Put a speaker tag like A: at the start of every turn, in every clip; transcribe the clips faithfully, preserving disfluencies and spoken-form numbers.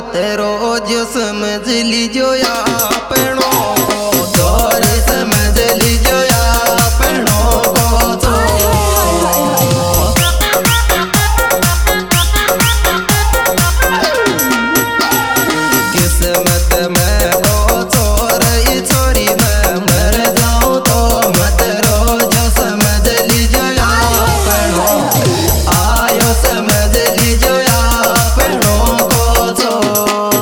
A: मत रोज समझ लीजो या अपनों को चोर समझ लीजो या अपनों को चोर। किस्मत में वो चोर ये छोरी मैं मर जाऊं तो मत रोज समझ लीजो या अपनों आयो समझ लीजो या अपनों को चोर।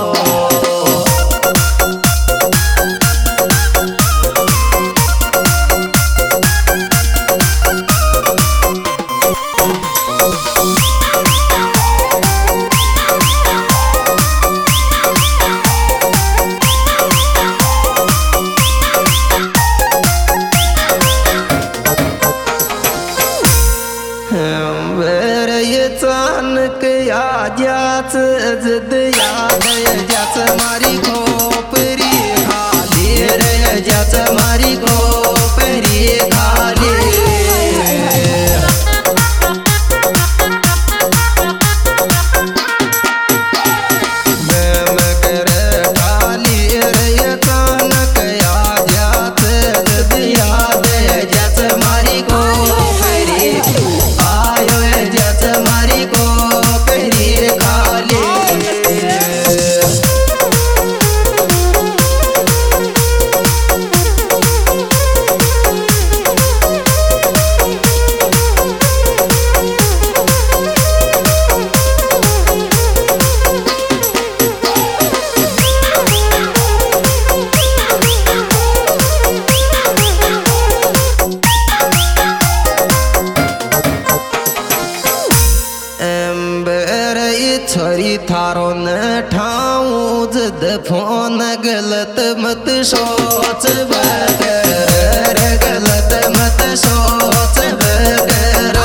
A: चानक याद्याच जद याद ज्याच मारी खोपरी खाली रे ज्याच मारी खोपरी खाली। मैं कर खाली रे चानक याद्याच जद याद ज्याच मारी खोपरी आयो ज्याच मारी को पहरी खाली। छोरी थारो न ठाऊं जद फोन गलत मत सोच बगर गलत मत सोच बगर।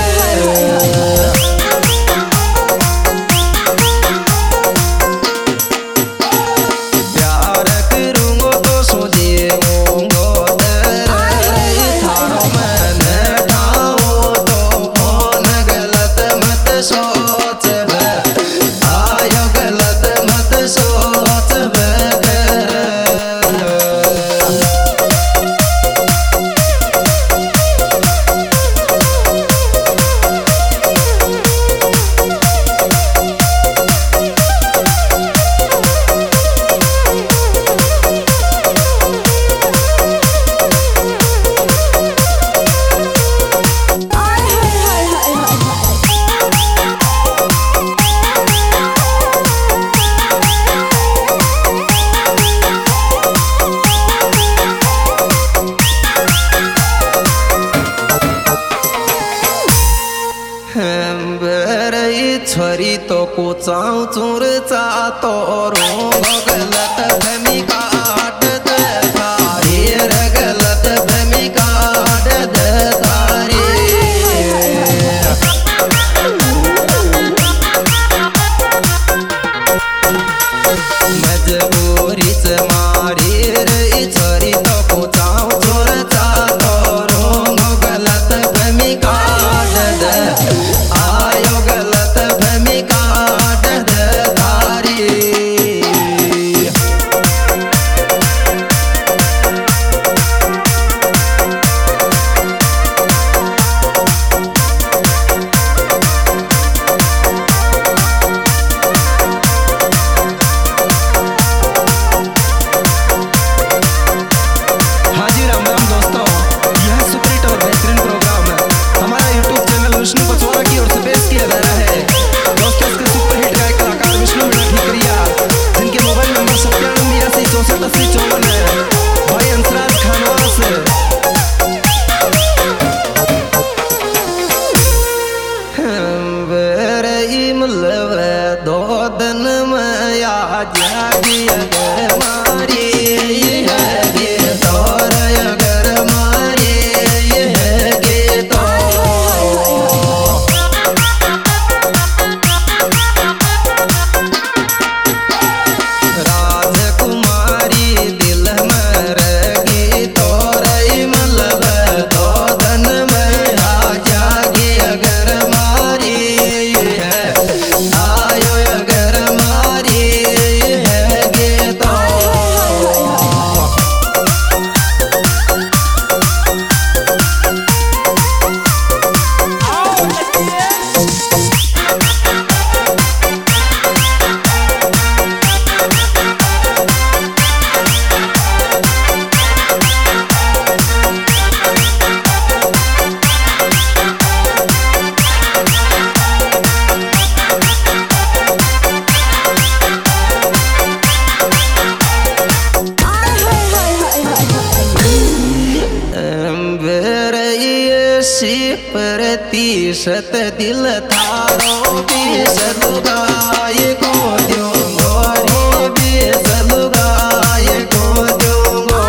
A: प्यार करूंगो तो सोचेंगो दर थारो मन ठाऊं तो फोन गलत मत सोच आयो गलत मत सोच बगर। छोरी तो कुचाऊ चूर चा तो रोंग गलत फहमी काट दे थारी रे गलत फहमी काट दे थारी। मजबूरी से मारी रे छोरी तो कुचाऊ चूर चा तो रोंग गलत फहमी काट दे आयो गलत फहमी काट दे थारी। हाँ जी राम राम दोस्तों, यह सुपरहिट और बेहतरीन प्रोग्राम हमारा यूट्यूब चैनल विष्णु पचौरा की ओर से पेश किया जा रहा है। दोस्तों इसके सुपरहिट गायक कलाकार विष्णु मीणा ठीकरिया जिनके मोबाइल नंबर सत्तानवे बिरासी चौसठ अस्सी चौवन है, भाई हंसराज खानवास। दो दिन में आ जागी अगर मारी है तोर अगर मारी है गे तो। राजकुमारी दिल में रगी तोर मतलब दो दिन में आ जागी अगर मारी है आयो अगर मारी शत दिल थारो बीस लुगाए को दूंगो रे बीस लुगाए को दूंगो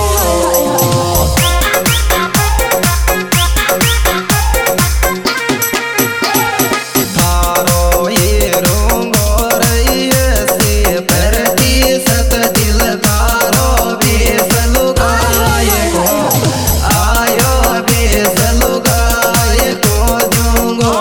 A: थारो ये रोंगो रे से परती सत दिल थारो बीस लुगाए को आयो बीस लुगाए को दूंगो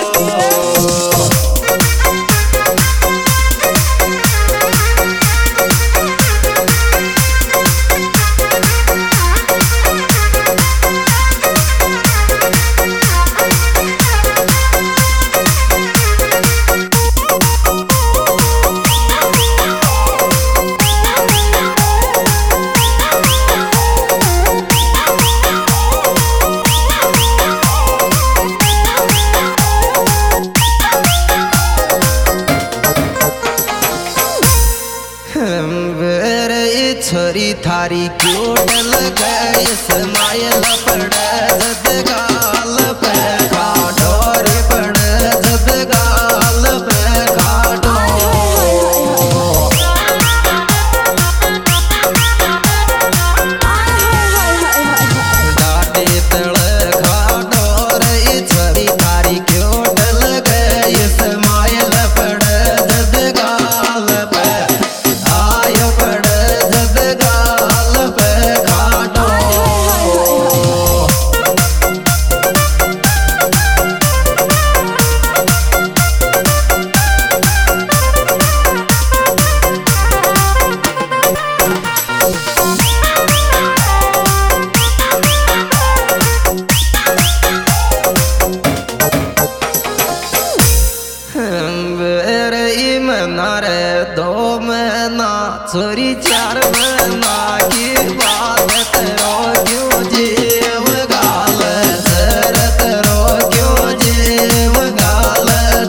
A: छोरी थारी क्यूट लगे स्माइल पड़ जद गाल पे काटो रे पड़ जद गाल पे काटो डाटे तड़ खाटो रे छोरी थारी क्यूट लगे स्माइल पड़ जद गाल पे आयो पड़ गाल पे काटो रे दो महीना छोरी चार महीना की बात करो क्यों जीव गाल शरत रो क्यों जीव गाल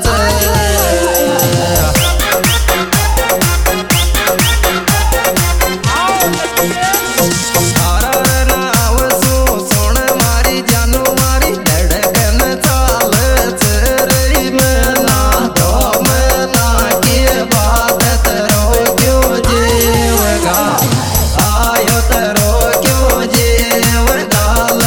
A: तारा नाव सु सुन मारी जानू मारी धड़कन चाल चरई महीना दो महीना की बात तरो क्यों जीव गा आयो तरो क्यों जीव गाल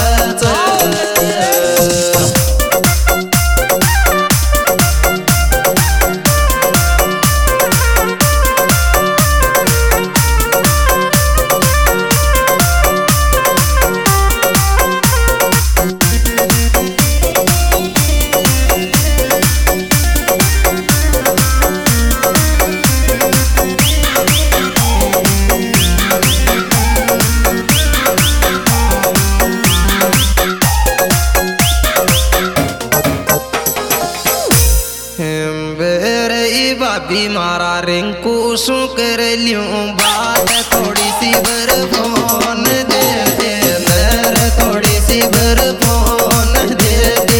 A: भाभी मारा रिंकू शू कर लियूं बात थोड़ी सी बर फोन दे दे नर थोड़ी सी बर फोन दे दे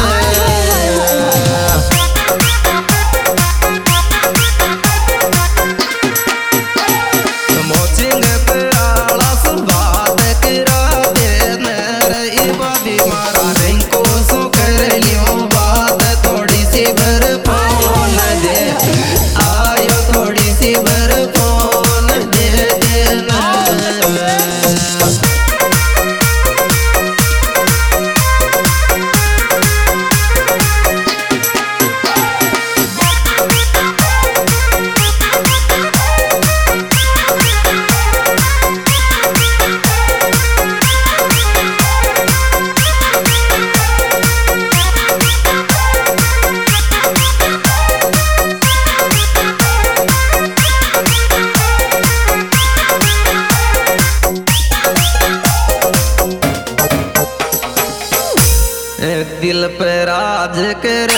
A: मोचिंग पे आला से बात करा दे नर भाभी मारा रिंकू शू कर लियूं बात थोड़ी सी बर फोन दे आयो थोड़ी सी बर फोन दे देना दिल पे राज कर